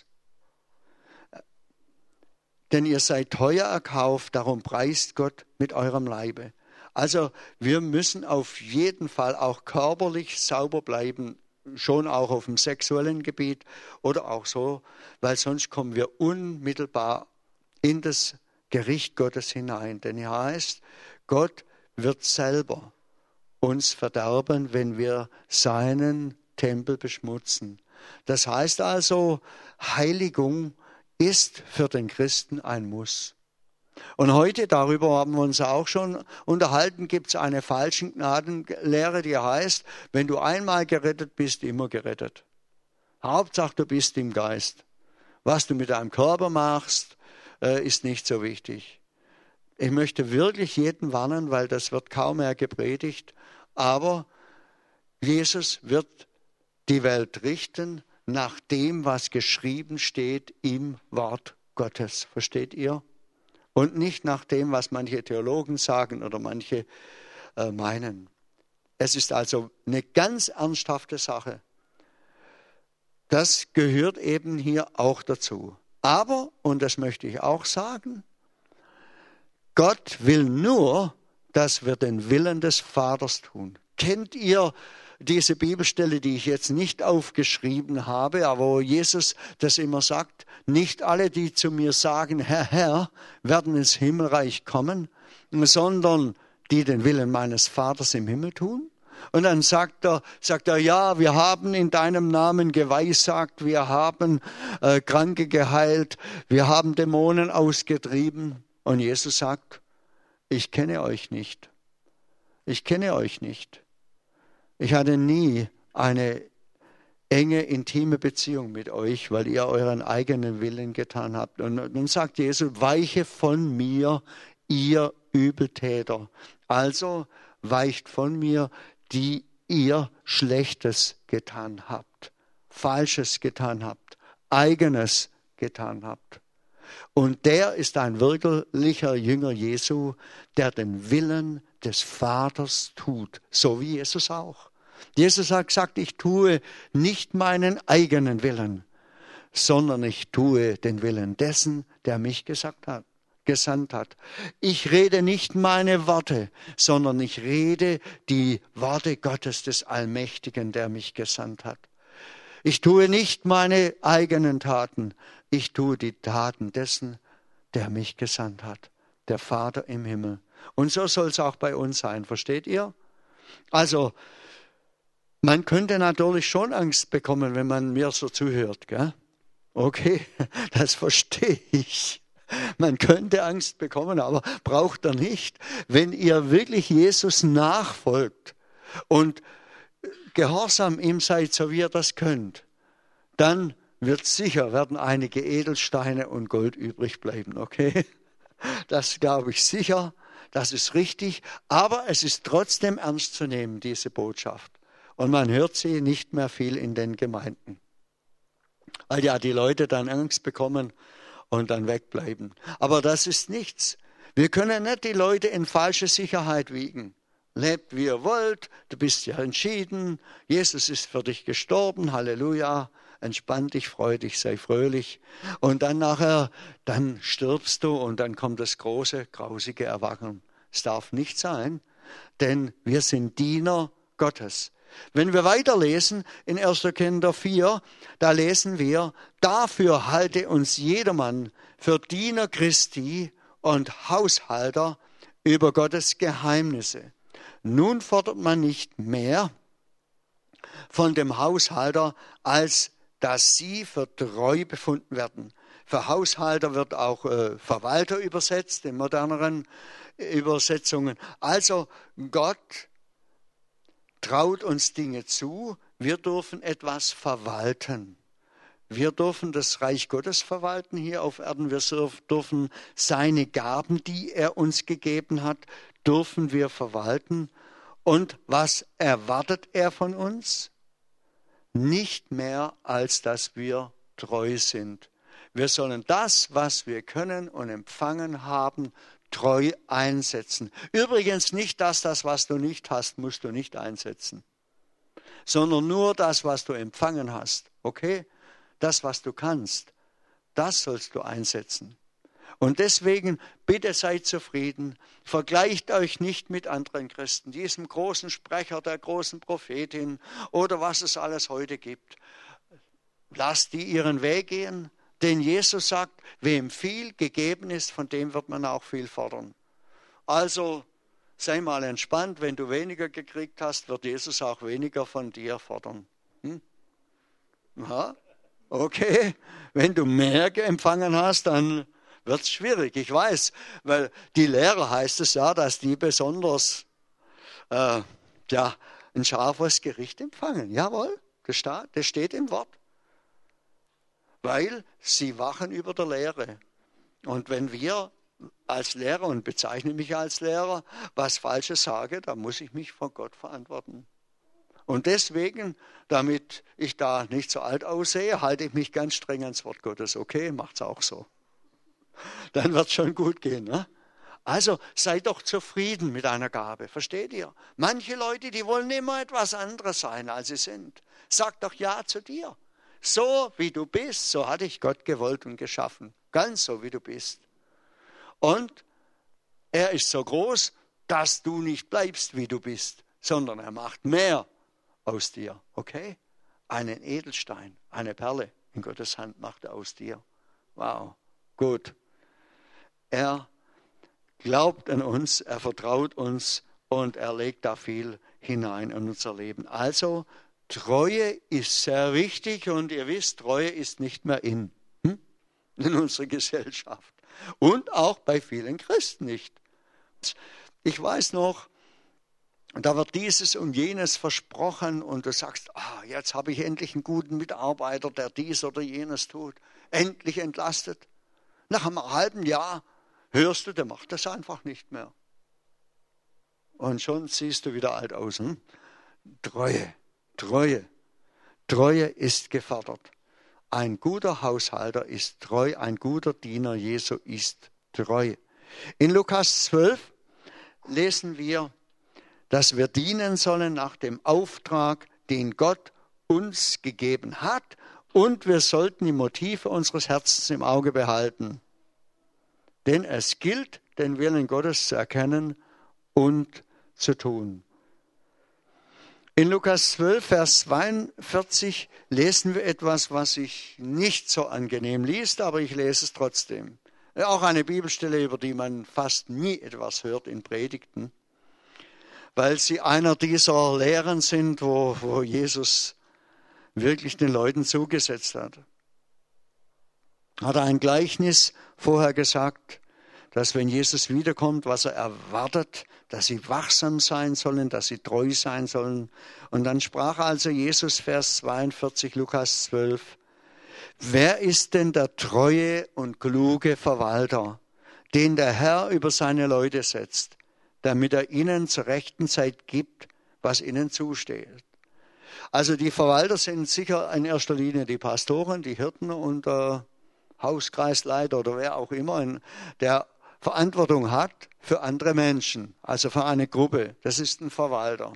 Speaker 1: Denn ihr seid teuer erkauft, darum preist Gott mit eurem Leibe. Also wir müssen auf jeden Fall auch körperlich sauber bleiben, schon auch auf dem sexuellen Gebiet oder auch so, weil sonst kommen wir unmittelbar in das Gericht Gottes hinein. Denn hier heißt, Gott wird selber uns verderben, wenn wir seinen Tempel beschmutzen. Das heißt also, Heiligung ist für den Christen ein Muss. Und heute, darüber haben wir uns auch schon unterhalten, gibt es eine falsche Gnadenlehre, die heißt, wenn du einmal gerettet bist, immer gerettet. Hauptsache, du bist im Geist. Was du mit deinem Körper machst, ist nicht so wichtig. Ich möchte wirklich jeden warnen, weil das wird kaum mehr gepredigt, aber Jesus wird die Welt richten nach dem, was geschrieben steht im Wort Gottes. Versteht ihr? Und nicht nach dem, was manche Theologen sagen oder manche meinen. Es ist also eine ganz ernsthafte Sache. Das gehört eben hier auch dazu. Aber, und das möchte ich auch sagen, Gott will nur, dass wir den Willen des Vaters tun. Kennt ihr diese Bibelstelle, die ich jetzt nicht aufgeschrieben habe, aber wo Jesus das immer sagt, nicht alle, die zu mir sagen, Herr, Herr, werden ins Himmelreich kommen, sondern die den Willen meines Vaters im Himmel tun? Und dann sagt er, ja, wir haben in deinem Namen geweissagt, wir haben Kranke geheilt, wir haben Dämonen ausgetrieben. Und Jesus sagt, ich kenne euch nicht. Ich kenne euch nicht. Ich hatte nie eine enge, intime Beziehung mit euch, weil ihr euren eigenen Willen getan habt. Und dann sagt Jesus, weiche von mir, ihr Übeltäter. Also weicht von mir, die ihr Schlechtes getan habt, Falsches getan habt. Eigenes getan habt. Und der ist ein wirklicher Jünger Jesu, der den Willen des Vaters tut, so wie Jesus auch. Jesus hat gesagt, ich tue nicht meinen eigenen Willen, sondern ich tue den Willen dessen, der mich gesandt hat. Ich rede nicht meine Worte, sondern ich rede die Worte Gottes des Allmächtigen, der mich gesandt hat. Ich tue nicht meine eigenen Taten, ich tue die Taten dessen, der mich gesandt hat, der Vater im Himmel. Und so soll es auch bei uns sein, versteht ihr? Also, man könnte natürlich schon Angst bekommen, wenn man mir so zuhört, gell? Okay, das verstehe ich. Man könnte Angst bekommen, aber braucht er nicht. Wenn ihr wirklich Jesus nachfolgt und gehorsam ihm seid, so wie ihr das könnt, dann werden einige Edelsteine und Gold übrig bleiben, okay? Das glaube ich sicher, das ist richtig, aber es ist trotzdem ernst zu nehmen, diese Botschaft. Und man hört sie nicht mehr viel in den Gemeinden, weil ja die Leute dann Angst bekommen und dann wegbleiben. Aber das ist nichts. Wir können nicht die Leute in falsche Sicherheit wiegen. Lebt wie ihr wollt, du bist ja entschieden, Jesus ist für dich gestorben, Halleluja, entspann dich, freu dich, sei fröhlich. Und dann nachher, dann stirbst du und dann kommt das große, grausige Erwachen. Es darf nicht sein, denn wir sind Diener Gottes. Wenn wir weiterlesen in 1. Korinther 4, da lesen wir, dafür halte uns jedermann für Diener Christi und Haushalter über Gottes Geheimnisse. Nun fordert man nicht mehr von dem Haushalter, als dass sie für treu befunden werden. Für Haushalter wird auch Verwalter übersetzt in moderneren Übersetzungen. Also Gott traut uns Dinge zu, wir dürfen etwas verwalten. Wir dürfen das Reich Gottes verwalten hier auf Erden. Wir dürfen seine Gaben, die er uns gegeben hat, dürfen wir verwalten. Und was erwartet er von uns? Nicht mehr, als dass wir treu sind. Wir sollen das, was wir können und empfangen haben, treu einsetzen. Übrigens nicht das, was du nicht hast, musst du nicht einsetzen, sondern nur das, was du empfangen hast. Okay? Das, was du kannst, das sollst du einsetzen. Und deswegen, bitte seid zufrieden, vergleicht euch nicht mit anderen Christen, diesem großen Sprecher, der großen Prophetin oder was es alles heute gibt. Lasst die ihren Weg gehen, denn Jesus sagt, wem viel gegeben ist, von dem wird man auch viel fordern. Also sei mal entspannt, wenn du weniger gekriegt hast, wird Jesus auch weniger von dir fordern. Ja? Okay, wenn du mehr empfangen hast, dann wird es schwierig. Ich weiß, weil die Lehrer heißt es ja, dass die besonders ein scharfes Gericht empfangen. Jawohl, das steht im Wort. Weil sie wachen über der Lehre. Und wenn wir als Lehrer, und bezeichne mich als Lehrer, was Falsches sage, dann muss ich mich vor Gott verantworten. Und deswegen, damit ich da nicht so alt aussehe, halte ich mich ganz streng ans Wort Gottes. Okay, macht's auch so. Dann wird es schon gut gehen. Ne? Also seid doch zufrieden mit einer Gabe, versteht ihr? Manche Leute, die wollen immer etwas anderes sein, als sie sind. Sag doch Ja zu dir. So wie du bist, so hat dich Gott gewollt und geschaffen. Ganz so wie du bist. Und er ist so groß, dass du nicht bleibst, wie du bist, sondern er macht mehr aus dir, okay? Einen Edelstein, eine Perle in Gottes Hand macht er aus dir. Wow, gut. Er glaubt an uns, er vertraut uns und er legt da viel hinein in unser Leben. Also Treue ist sehr wichtig und ihr wisst, Treue ist nicht mehr in unserer Gesellschaft und auch bei vielen Christen nicht. Ich weiß noch, da wird dieses und jenes versprochen und du sagst, jetzt habe ich endlich einen guten Mitarbeiter, der dies oder jenes tut. Endlich entlastet. Nach einem halben Jahr hörst du, der macht das einfach nicht mehr. Und schon siehst du wieder alt aus. Treue ist gefordert. ein guter Haushalter ist treu, ein guter Diener Jesu ist treu. In Lukas 12 lesen wir, dass wir dienen sollen nach dem Auftrag, den Gott uns gegeben hat, und wir sollten die Motive unseres Herzens im Auge behalten. Denn es gilt, den Willen Gottes zu erkennen und zu tun. In Lukas 12, Vers 42 lesen wir etwas, was sich nicht so angenehm liest, aber ich lese es trotzdem. Auch eine Bibelstelle, über die man fast nie etwas hört in Predigten, weil sie einer dieser Lehren sind, wo Jesus wirklich den Leuten zugesetzt hat. Hat er ein Gleichnis vorher gesagt, dass wenn Jesus wiederkommt, was er erwartet, dass sie wachsam sein sollen, dass sie treu sein sollen. Und dann sprach also Jesus, Vers 42, Lukas 12, wer ist denn der treue und kluge Verwalter, den der Herr über seine Leute setzt, damit er ihnen zur rechten Zeit gibt, was ihnen zusteht? Also die Verwalter sind sicher in erster Linie die Pastoren, die Hirten und der Hauskreisleiter oder wer auch immer, der Verantwortung hat für andere Menschen, also für eine Gruppe. Das ist ein Verwalter.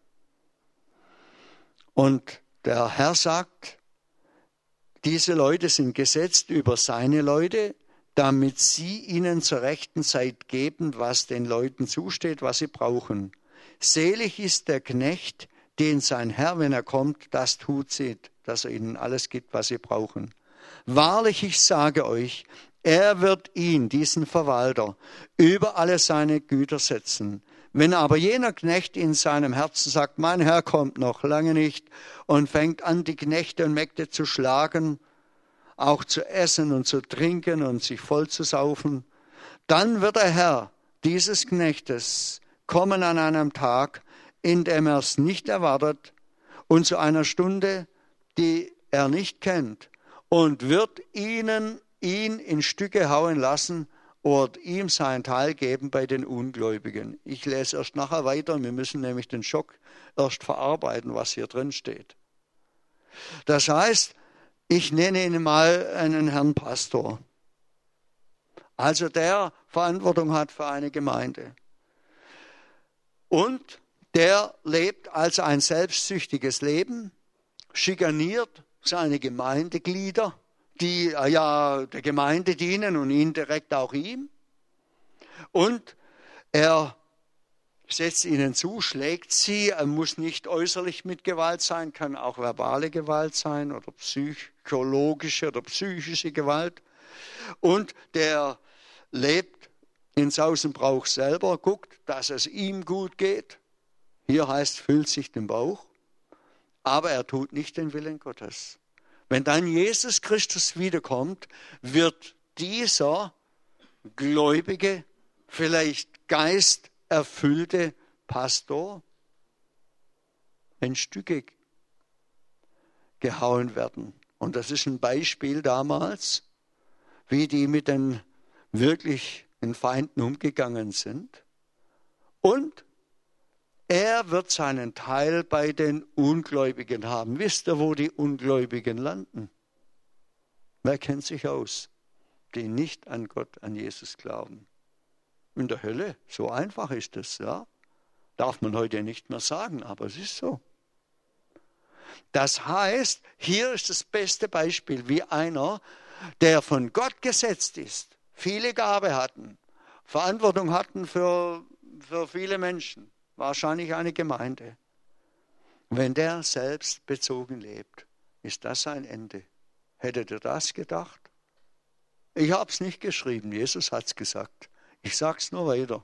Speaker 1: Und der Herr sagt, diese Leute sind gesetzt über seine Leute, damit sie ihnen zur rechten Zeit geben, was den Leuten zusteht, was sie brauchen. Selig ist der Knecht, den sein Herr, wenn er kommt, das tut, sieht, dass er ihnen alles gibt, was sie brauchen. Wahrlich, ich sage euch, er wird ihn, diesen Verwalter, über alle seine Güter setzen. Wenn aber jener Knecht in seinem Herzen sagt, mein Herr kommt noch lange nicht, und fängt an, die Knechte und Mägde zu schlagen, auch zu essen und zu trinken und sich voll zu saufen, dann wird der Herr dieses Knechtes kommen an einem Tag, in dem er es nicht erwartet und zu einer Stunde, die er nicht kennt, und wird ihn in Stücke hauen lassen und ihm seinen Teil geben bei den Ungläubigen. Ich lese erst nachher weiter, wir müssen nämlich den Schock erst verarbeiten, was hier drin steht. Das heißt, ich nenne ihn mal einen Herrn Pastor, also der Verantwortung hat für eine Gemeinde. Und der lebt also ein selbstsüchtiges Leben, schikaniert seine Gemeindeglieder, die ja der Gemeinde dienen und indirekt auch ihm. Und er setzt ihnen zu, schlägt sie, er muss nicht äußerlich mit Gewalt sein, kann auch verbale Gewalt sein oder psychologische oder psychische Gewalt. Und der lebt in Saus und Brauch selber, guckt, dass es ihm gut geht. Hier heißt, füllt sich den Bauch, aber er tut nicht den Willen Gottes. Wenn dann Jesus Christus wiederkommt, wird dieser gläubige, vielleicht geisterfüllte Pastor in Stücke gehauen werden. Und das ist ein Beispiel damals, wie die mit den wirklichen Feinden umgegangen sind. Und er wird seinen Teil bei den Ungläubigen haben. Wisst ihr, wo die Ungläubigen landen? Wer kennt sich aus? Die nicht an Gott, an Jesus glauben. In der Hölle, so einfach ist es, ja. Darf man heute nicht mehr sagen, aber es ist so. Das heißt, hier ist das beste Beispiel, wie einer, der von Gott gesetzt ist, viele Gabe hatten, Verantwortung hatten für viele Menschen, wahrscheinlich eine Gemeinde. Wenn der selbst bezogen lebt, ist das sein Ende. Hättet ihr das gedacht? Ich habe es nicht geschrieben, Jesus hat es gesagt. Ich sage es nur weiter.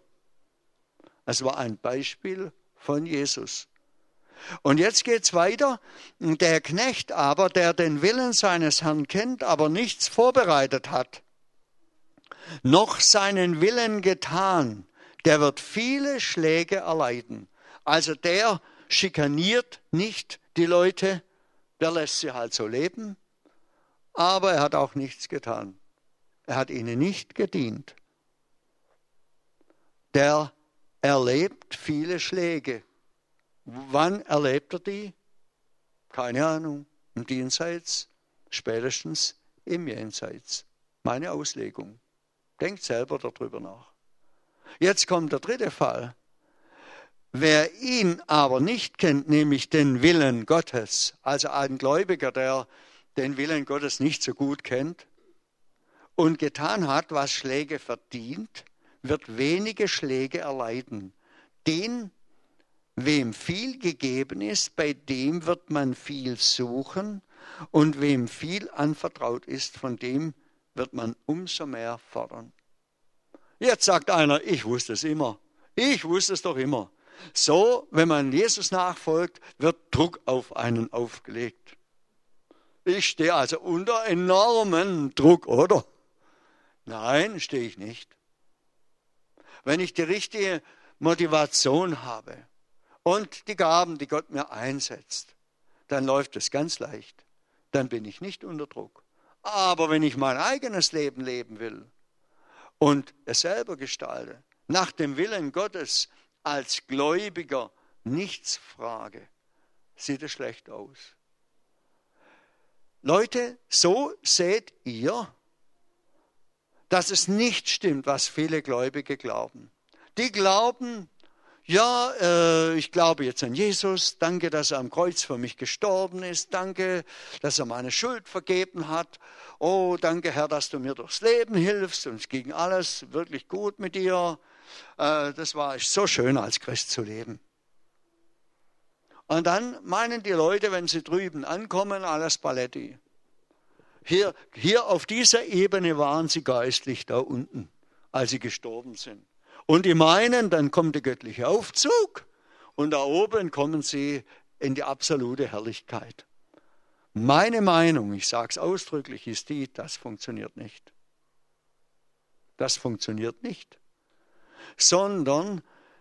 Speaker 1: Es war ein Beispiel von Jesus. Und jetzt geht es weiter. Der Knecht aber, der den Willen seines Herrn kennt, aber nichts vorbereitet hat, noch seinen Willen getan, der wird viele Schläge erleiden. Also der schikaniert nicht die Leute, der lässt sie halt so leben, aber er hat auch nichts getan. Er hat ihnen nicht gedient. Der erlebt viele Schläge. Wann erlebt er die? Keine Ahnung. Im Diesseits spätestens im Jenseits. Meine Auslegung. Denkt selber darüber nach. Jetzt kommt der dritte Fall. Wer ihn aber nicht kennt, nämlich den Willen Gottes, also ein Gläubiger, der den Willen Gottes nicht so gut kennt und getan hat, was Schläge verdient, wird wenige Schläge erleiden. Den, wem viel gegeben ist, bei dem wird man viel suchen, und wem viel anvertraut ist, von dem wird man umso mehr fordern. Jetzt sagt einer, ich wusste es immer. Ich wusste es doch immer. So, wenn man Jesus nachfolgt, wird Druck auf einen aufgelegt. Ich stehe also unter enormen Druck, oder? Nein, stehe ich nicht. Wenn ich die richtige Motivation habe und die Gaben, die Gott mir einsetzt, dann läuft es ganz leicht. Dann bin ich nicht unter Druck. Aber wenn ich mein eigenes Leben leben will und es selber gestalte, nach dem Willen Gottes als Gläubiger nichts frage, sieht es schlecht aus. Leute, so seht ihr, dass es nicht stimmt, was viele Gläubige glauben. Die glauben, ja, ich glaube jetzt an Jesus, danke, dass er am Kreuz für mich gestorben ist, danke, dass er meine Schuld vergeben hat, oh, danke Herr, dass du mir durchs Leben hilfst und es ging alles wirklich gut mit dir, das war so schön als Christ zu leben. Und dann meinen die Leute, wenn sie drüben ankommen, alles Paletti. Hier auf dieser Ebene waren sie geistlich da unten, als sie gestorben sind. Und die meinen, dann kommt der göttliche Aufzug und da oben kommen sie in die absolute Herrlichkeit. Meine Meinung, ich sage es ausdrücklich, ist die, das funktioniert nicht. Das funktioniert nicht. Sondern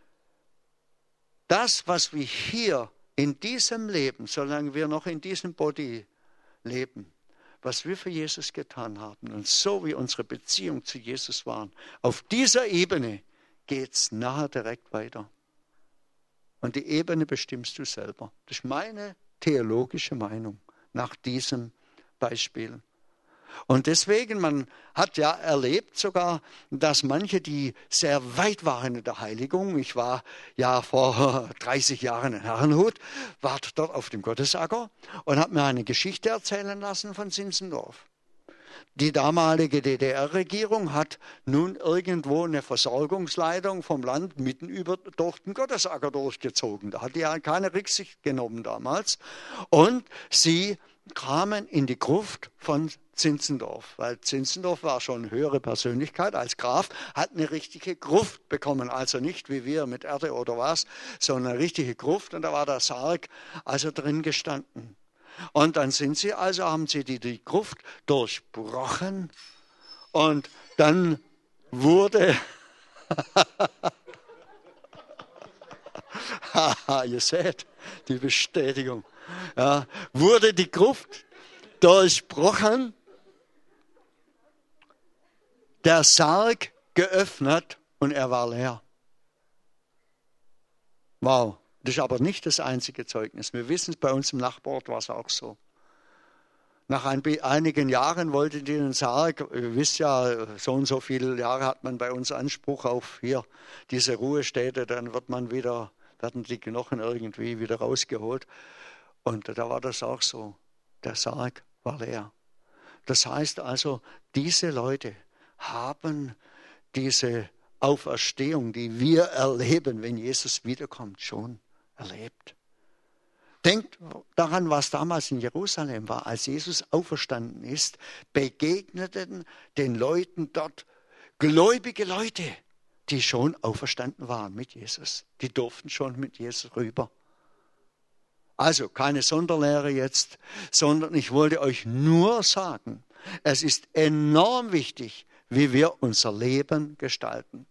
Speaker 1: das, was wir hier in diesem Leben, solange wir noch in diesem Body leben, was wir für Jesus getan haben und so wie unsere Beziehung zu Jesus waren, auf dieser Ebene geht es nachher direkt weiter. Und die Ebene bestimmst du selber. Das ist meine theologische Meinung nach diesem Beispiel. Und deswegen, man hat ja erlebt sogar, dass manche, die sehr weit waren in der Heiligung, ich war ja vor 30 Jahren in Herrnhut, war dort auf dem Gottesacker und habe mir eine Geschichte erzählen lassen von Zinzendorf. Die damalige DDR-Regierung hat nun irgendwo eine Versorgungsleitung vom Land mitten durch den Gottesacker durchgezogen. Da hat die ja keine Rücksicht genommen damals. Und sie kamen in die Gruft von Zinzendorf, weil Zinzendorf war schon eine höhere Persönlichkeit als Graf, hat eine richtige Gruft bekommen, also nicht wie wir mit Erde oder was, sondern eine richtige Gruft und da war der Sarg also drin gestanden. Und dann haben sie die Gruft durchbrochen und dann wurde, ihr seht die Bestätigung, ja, wurde die Gruft durchbrochen, der Sarg geöffnet und er war leer. Wow, das ist aber nicht das einzige Zeugnis. Wir wissen, bei uns im Nachbarort war es auch so. Nach einigen Jahren wollten die den Sarg, ihr wisst ja, so und so viele Jahre hat man bei uns Anspruch auf hier diese Ruhestätte, dann werden die Knochen irgendwie wieder rausgeholt. Und da war das auch so. Der Sarg war leer. Das heißt also, diese Leute haben diese Auferstehung, die wir erleben, wenn Jesus wiederkommt, schon erlebt. Denkt daran, was damals in Jerusalem war. Als Jesus auferstanden ist, begegneten den Leuten dort gläubige Leute, die schon auferstanden waren mit Jesus. Die durften schon mit Jesus rüber. Also keine Sonderlehre jetzt, sondern ich wollte euch nur sagen, es ist enorm wichtig, wie wir unser Leben gestalten.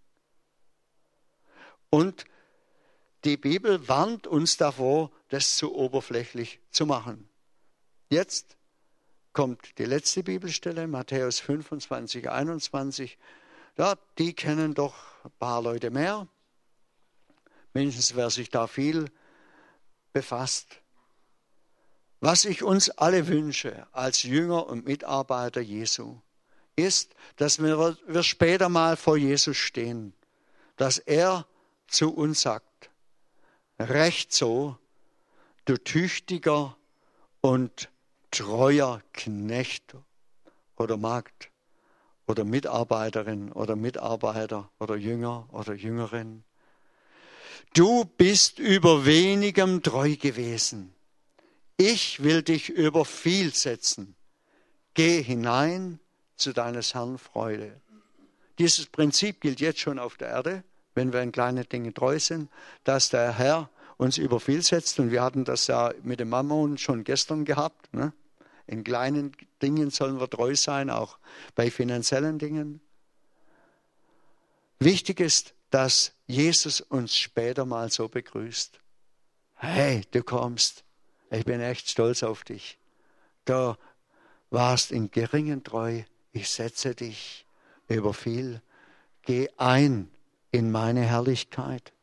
Speaker 1: Und die Bibel warnt uns davor, das zu oberflächlich zu machen. Jetzt kommt die letzte Bibelstelle, Matthäus 25, 21. Ja, die kennen doch ein paar Leute mehr. Mindestens wer sich da viel befasst. Was ich uns alle wünsche als Jünger und Mitarbeiter Jesu, ist, dass wir später mal vor Jesus stehen, dass er zu uns sagt, recht so, du tüchtiger und treuer Knecht oder Magd oder Mitarbeiterin oder Mitarbeiter oder Jünger oder Jüngerin. Du bist über wenigem treu gewesen. Ich will dich über viel setzen. Geh hinein zu deines Herrn Freude. Dieses Prinzip gilt jetzt schon auf der Erde, wenn wir in kleinen Dingen treu sind, dass der Herr uns über viel setzt. Und wir hatten das ja mit dem Mammon schon gestern gehabt. Ne? In kleinen Dingen sollen wir treu sein, auch bei finanziellen Dingen. Wichtig ist, dass Jesus uns später mal so begrüßt. Hey, du kommst. Ich bin echt stolz auf dich. Du warst in geringen treu. Ich setze dich über viel. Geh ein in meine Herrlichkeit.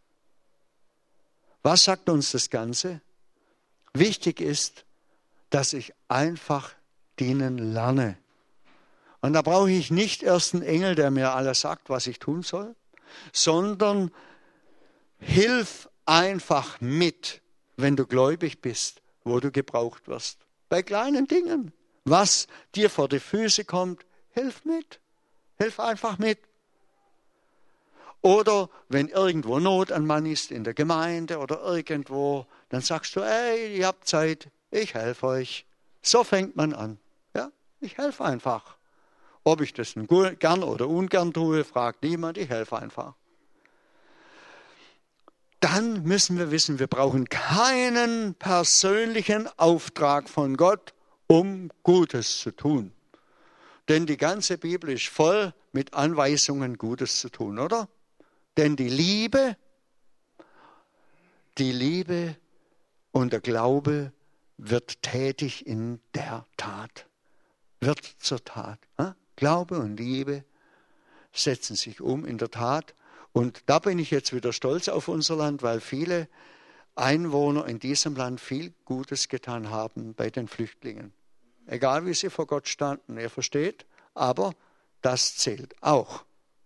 Speaker 1: Was sagt uns das Ganze? Wichtig ist, dass ich einfach dienen lerne. Und da brauche ich nicht erst einen Engel, der mir alles sagt, was ich tun soll, sondern hilf einfach mit, wenn du gläubig bist, wo du gebraucht wirst. Bei kleinen Dingen. Was dir vor die Füße kommt, hilf mit. Hilf einfach mit. Oder wenn irgendwo Not an Mann ist, in der Gemeinde oder irgendwo, dann sagst du, ey, ihr habt Zeit, ich helfe euch. So fängt man an. Ja, ich helfe einfach. Ob ich das gern oder ungern tue, fragt niemand, ich helfe einfach. Dann müssen wir wissen, wir brauchen keinen persönlichen Auftrag von Gott, um Gutes zu tun. Denn die ganze Bibel ist voll mit Anweisungen, Gutes zu tun, oder? Denn die Liebe und der Glaube wird tätig in der Tat. Wird zur Tat. Glaube und Liebe setzen sich um in der Tat. Und da bin ich jetzt wieder stolz auf unser Land, weil viele Einwohner in diesem Land viel Gutes getan haben bei den Flüchtlingen. Egal wie sie vor Gott standen, ihr versteht, aber das zählt auch.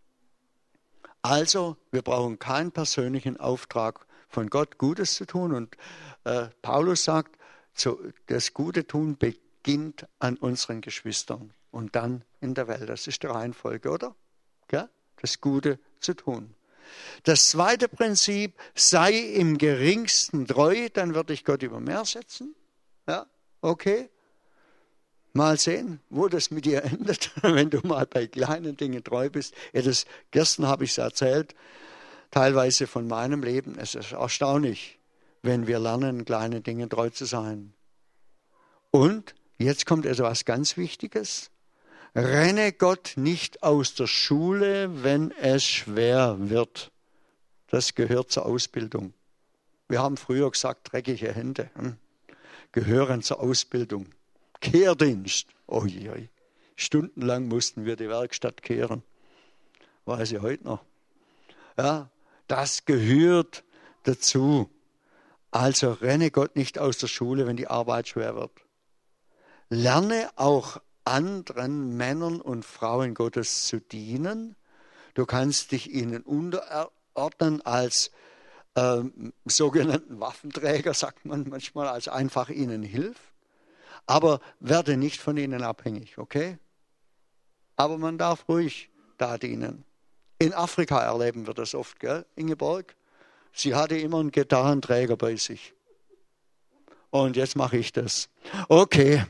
Speaker 1: Also, wir brauchen keinen persönlichen Auftrag von Gott, Gutes zu tun. Und Paulus sagt, das Gute tun beginnt an unseren Geschwistern und dann in der Welt. Das ist die Reihenfolge, oder? Ja? Das Gute zu tun. Das zweite Prinzip, sei im Geringsten treu, dann würde ich Gott über mehr setzen. Ja, okay. Mal sehen, wo das mit dir endet, wenn du mal bei kleinen Dingen treu bist. Ja, gestern habe ich es erzählt, teilweise von meinem Leben. Es ist erstaunlich, wenn wir lernen, in kleinen Dingen treu zu sein. Und jetzt kommt etwas ganz Wichtiges. Renne Gott nicht aus der Schule, wenn es schwer wird. Das gehört zur Ausbildung. Wir haben früher gesagt, dreckige Hände gehören zur Ausbildung. Kehrdienst. Oh je, stundenlang mussten wir die Werkstatt kehren. Weiß ich heute noch. Ja, das gehört dazu. Also renne Gott nicht aus der Schule, wenn die Arbeit schwer wird. Lerne auch anderen Männern und Frauen Gottes zu dienen. Du kannst dich ihnen unterordnen als sogenannten Waffenträger, sagt man manchmal, als einfach ihnen hilft. Aber werde nicht von ihnen abhängig, okay? Aber man darf ruhig da dienen. In Afrika erleben wir das oft, gell, Ingeborg? Sie hatte immer einen Gitarrenträger bei sich. Und jetzt mache ich das. Okay.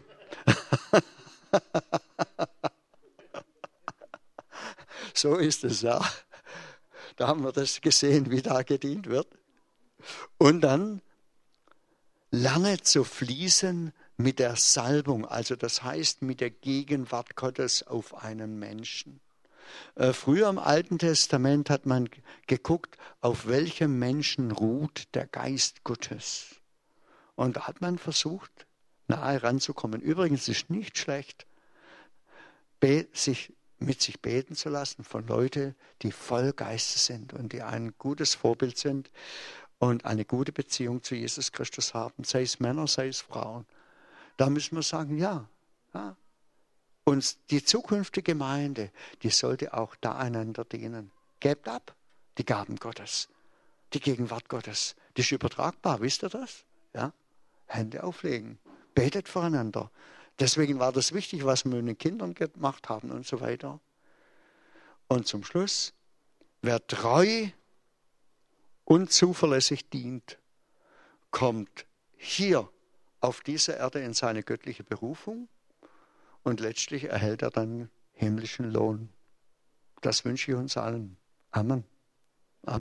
Speaker 1: So ist es, ja. Da haben wir das gesehen, wie da gedient wird. Und dann lerne zu fließen mit der Salbung, also das heißt mit der Gegenwart Gottes auf einen Menschen. Früher im Alten Testament hat man geguckt, auf welchem Menschen ruht der Geist Gottes. Und da hat man versucht, nahe ranzukommen. Übrigens ist nicht schlecht, mit sich beten zu lassen von Leuten, die voll Geistes sind und die ein gutes Vorbild sind. und eine gute Beziehung zu Jesus Christus haben, sei es Männer, sei es Frauen. Da müssen wir sagen, ja. Und die zukünftige Gemeinde, die sollte auch da einander dienen. Gebt ab die Gaben Gottes, die Gegenwart Gottes. Das ist übertragbar, wisst ihr das? Ja? Hände auflegen, betet voreinander. Deswegen war das wichtig, was wir mit den Kindern gemacht haben und so weiter. Und zum Schluss, wer treu und zuverlässig dient, kommt hier auf dieser Erde in seine göttliche Berufung und letztlich erhält er dann himmlischen Lohn. Das wünsche ich uns allen. Amen.